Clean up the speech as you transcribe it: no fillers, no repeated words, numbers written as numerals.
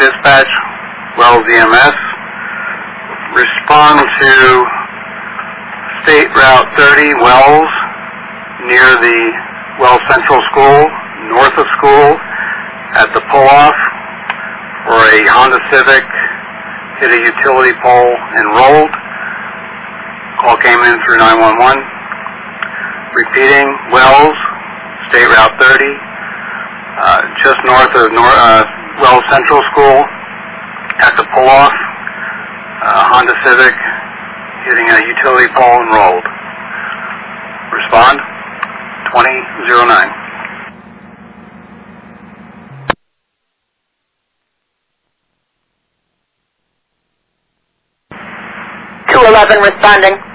dispatch, Wells EMS. Respond to State Route 30, Wells, near the Wells Central School, north of school, at the pull-off, where a Honda Civic hit a utility pole and rolled. Call came in through 911. Repeating, Wells, State Route 30, just north of Wells Central School, at the pull-off, Honda Civic hitting a utility pole and rolled. Respond, 2009. 211 responding.